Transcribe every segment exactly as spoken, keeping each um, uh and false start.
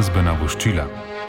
glasbena voščila.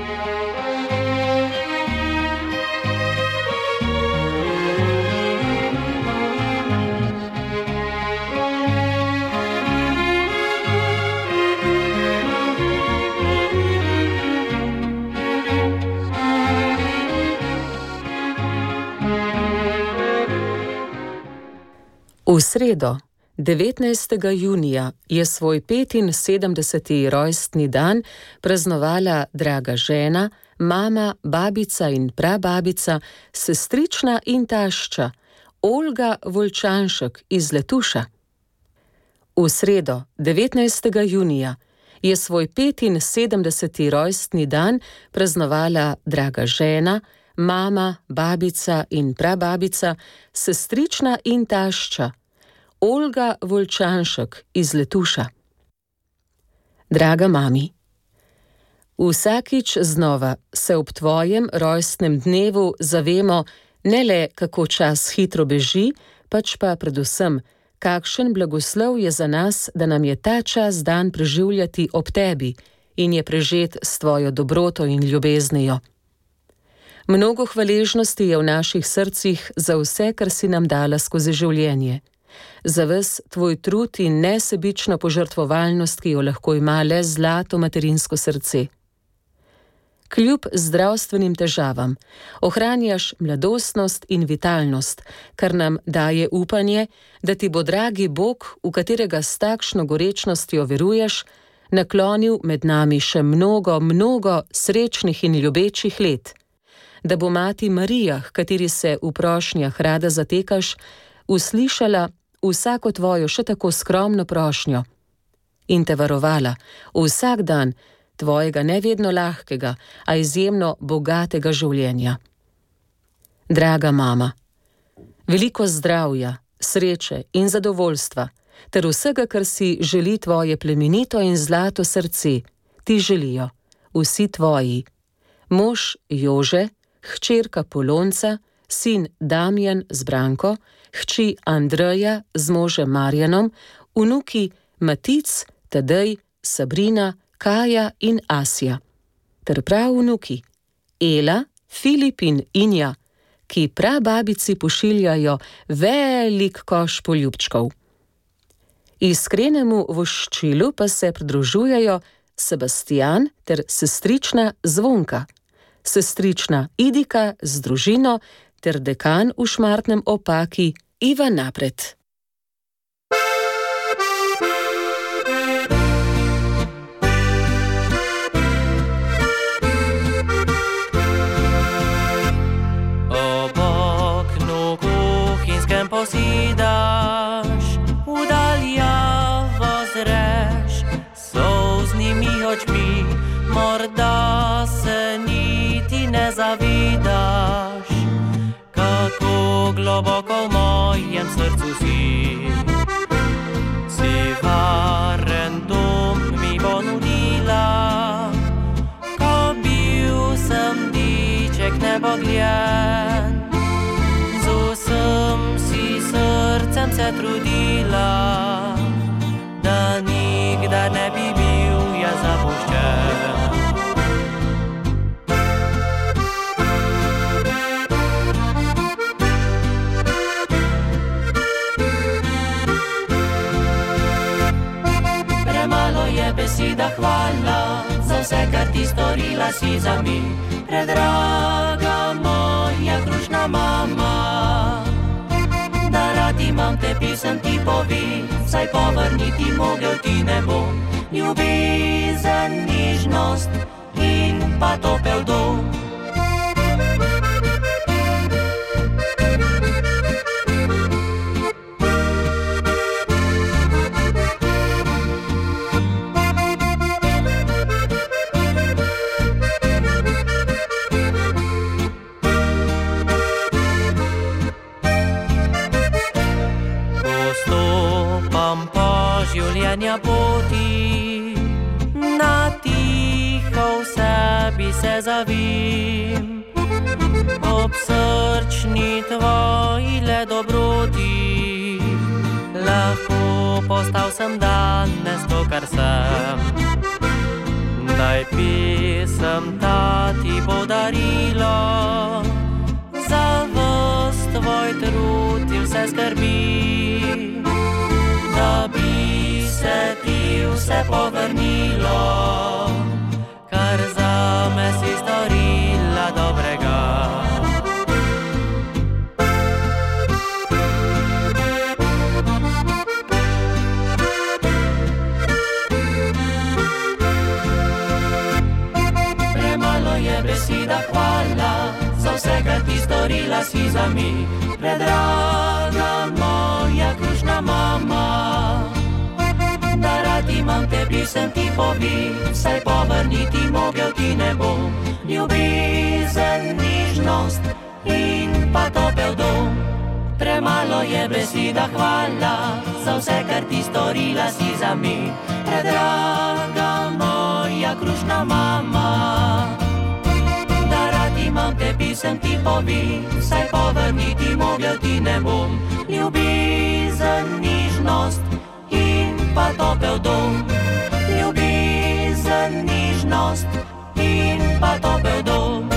V sredo, devetnajstega junija, je svoj petinsedemdeseti rojstni dan praznovala draga žena, mama, babica in prababica, sestrična in tašča, Olga Volčanšek iz Letuša. V sredo, devetnajstega junija, je svoj petinsedemdeseti rojstni dan praznovala draga žena, mama, babica in prababica, sestrična in tašča, Olga Volčanšek iz Letuša. Draga mami, vsakič znova se ob tvojem rojstnem dnevu zavemo ne le, kako čas hitro beži, pač pa predvsem, kakšen blagoslov je za nas, da nam je ta čas dan preživljati ob tebi in je prežet s tvojo dobroto in ljubeznijo. Mnogo hvaležnosti je v naših srcih za vse, kar si nam dala skozi življenje. Za ves tvoj trud in nesebično požrtvovalnost, ki jo lahko ima le zlato materinsko srce. Kljub zdravstvenim težavam ohranjaš mladostnost in vitalnost, kar nam daje upanje, da ti bo dragi Bog, v katerega s takšno gorečnostjo veruješ, naklonil med nami še mnogo, mnogo srečnih in ljubečih let. Da bo mati Marija, kateri se v prošnjah rada zatekaš, uslišala vsako tvojo še tako skromno prošnjo in te varovala vsak dan tvojega nevedno lahkega, a izjemno bogatega življenja. Draga mama, veliko zdravja, sreče in zadovoljstva ter vsega, kar si želi tvoje plemenito in zlato srce, ti želijo vsi tvoji, mož Jože, hčerka Polonca, sin Damjan z Branko, hči Andreja z možem Marjanom, vnuki Matic, Tadej, Sabrina, Kaja in Asja, ter prav vnuki Ela, Filip in Inja, ki prababici pošiljajo velik koš poljubčkov. Iskrenemu voščilu pa se pridružujejo Sebastijan ter sestrična Zvonka, sestrična Idika z družino ter dekan v Šmartnem ob Paki Iva Napret. Ob oknu kuhinskem posidaš, v daljavo zreš, solznimi očmi, morda se niti ne zavidaš, kako globoko v mojem srcu si. Si varen dom mi ponudila, ko bil sem diček nebogljen. Z vsem si srcem se trudila, da nikdar ne bi bil jaz zapuščen. Beseda hvala za vse, kar ti storila si za mi, predraga moja krušna mama. Da rad imam te pisem ti povi, saj povrniti mogel ti ne bom. Ljubezen, nižnost in pa topel dom. Življenja poti, na tiho v sebi se zavim, ob srčni tvoji le dobroti, lahko postal sem danes to, kar sem. Zdaj pisem ta ti podarilo za ves tvoj trud in vse skrbi, da bi se ti vse povrnilo, kar zame si storila dobrega. Beseda hvala za vse, kar ti storila si za mi, predraga moja krušna mama. Da rad imam te, pisem ti povi, saj povrniti mogel ti ne bom. Ljubezen, nižnost in pa topel dom. Premalo je beseda hvala za vse, kar ti storila si za mi, predraga moja krušna mama. Imam te, pisem ti povi, saj povrniti mogel ti ne bom. Ljubezen, nižnost in pa topel dom. Ljubezen, nižnost in pa topel dom.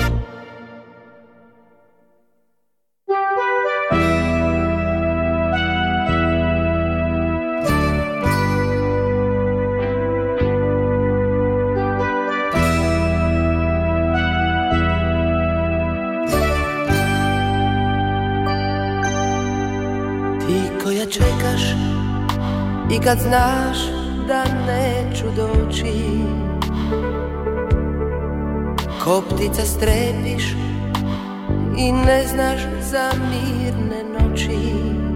I kad znaš da neću doći, ko ptica strepiš i ne znaš za mirne noći.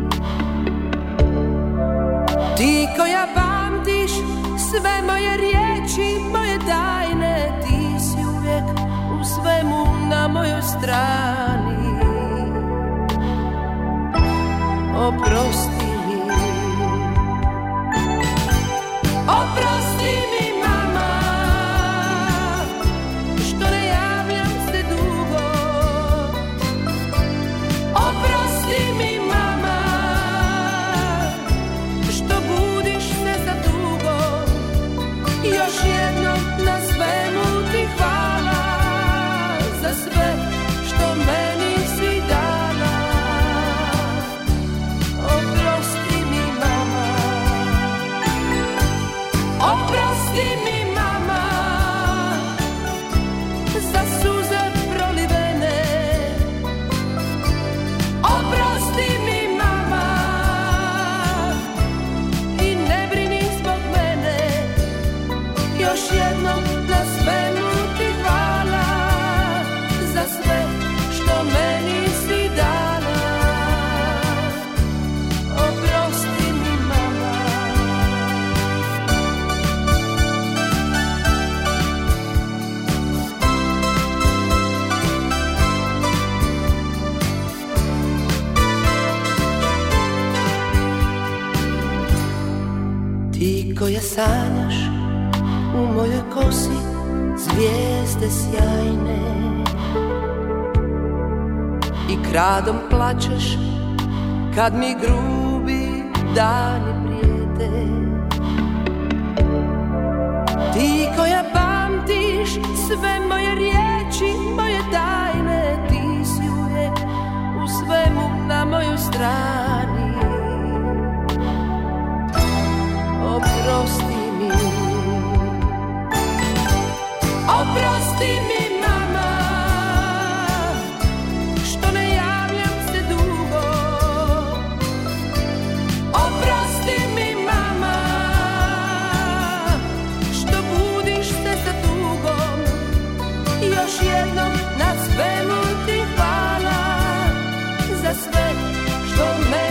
Ti koja pamtiš sve moje riječi, moje tajne, ti si uvijek u svemu na mojoj strani. Oprosti Oprosti mi, mama, što ne javljam se dugo. Oprosti mi, mama, što budiš se za dugo. Još jednom na svemu ti hvala za sve što meni si dala. Oprosti mi, mama. Oprosti mi, mama, za suze prolivene. Oprosti mi, mama, i ne brini zbog mene. Još jednom na svemu ti hvala za sve što meni si dala. Oprosti mi, mama. Ti koja sanjaš u mojoj kosi zvijezde sjajne i kradom plačeš kad mi grubi dani prijete. Ti koja pamtiš sve moje riječi, moje tajne, ti si uvijek u svemu na mojoj strani. Oprosti mi, oprosti mi, mama, što ne javljam se dugo. Oprosti mi, mama, što budiš se za dugom. Još jednom na svemu ti hvala za sve što me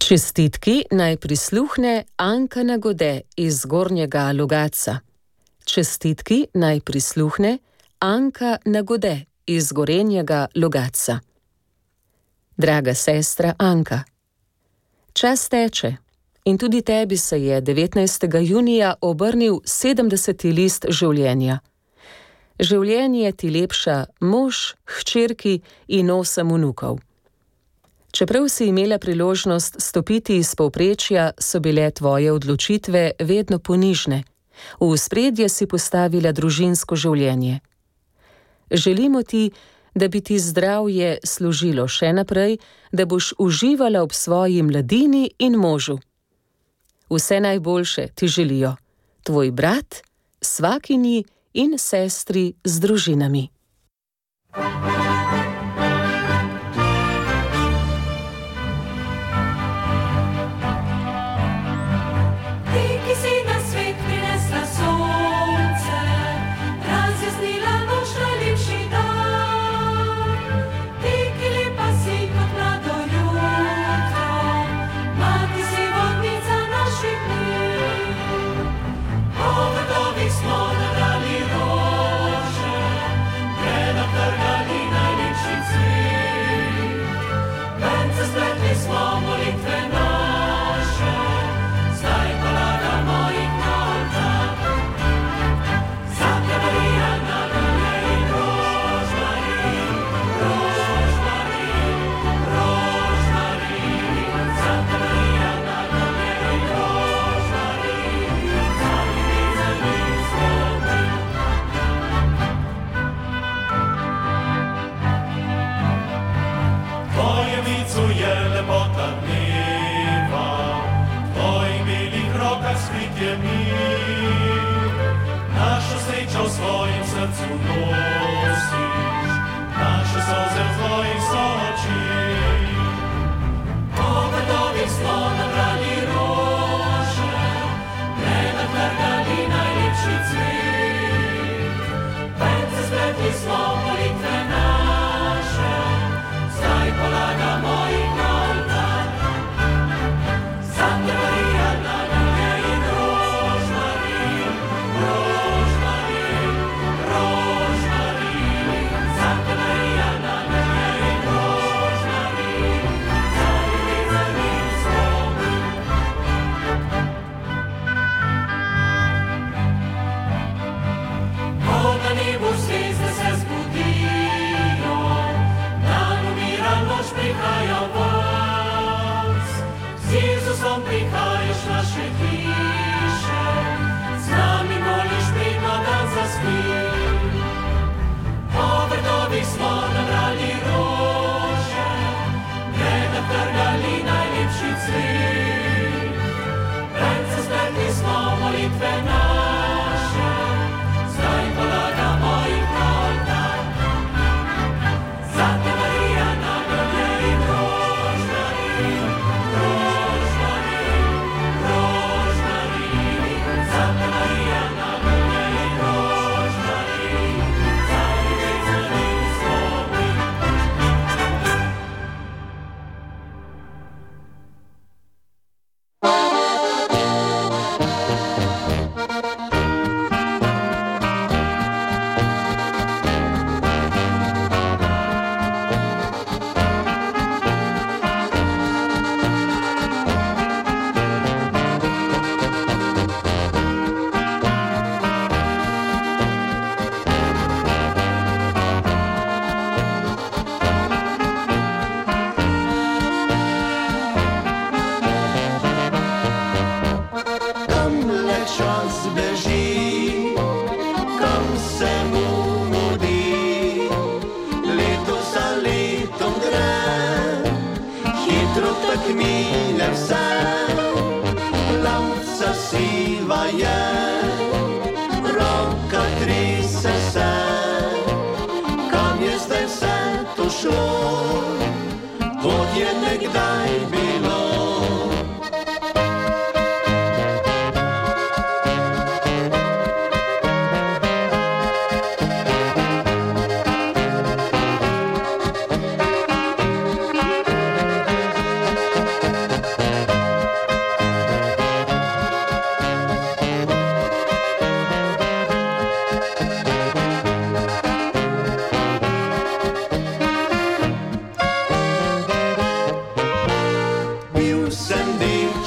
Čestitki naj prisluhne Anka Nagode iz Gornjega Logatca. Čestitki naj prisluhne Anka Nagode iz Gorenjega Logatca. Draga sestra Anka, čas teče in tudi tebi se je devetnajstega junija obrnil sedemdeseti list življenja. Življenje ti lepša mož, hčerki in osem vnukov. Čeprav si imela priložnost stopiti iz povprečja, so bile tvoje odločitve vedno ponižne. V ospredje si postavila družinsko življenje. Želimo ti, da bi ti zdravje služilo še naprej, da boš uživala ob svoji mladini in možu. Vse najboljše ti želijo tvoj brat, svakinji in sestri z družinami.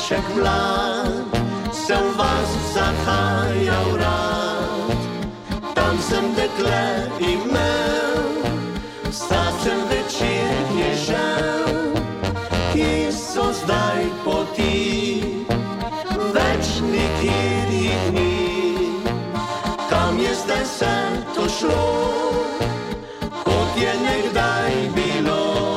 Otroček mlad se v vas zahajal rad. Tam sem dekle imel, starčen večer je žel. Kje so zdaj poti, več nikjer jih ni. Kam je zdaj vse to šlo, kot je nekdaj bilo.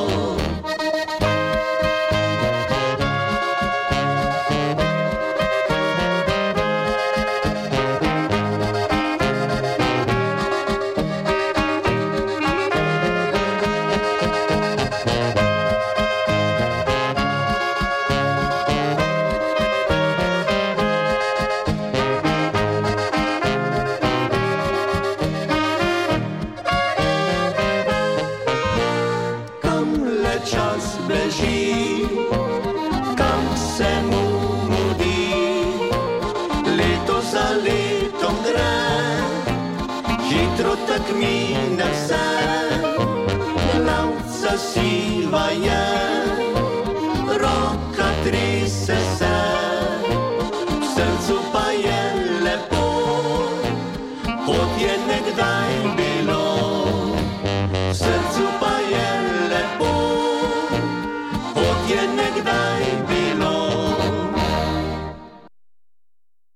Beži, kam se mu mudi, leto za letom gre, hitro tak mine vse. Glavca siva je, roka trese se, v srcu pa je lepo, kot je nekdaj bilo. V srcu pa je lepo, kot je nekdaj bilo.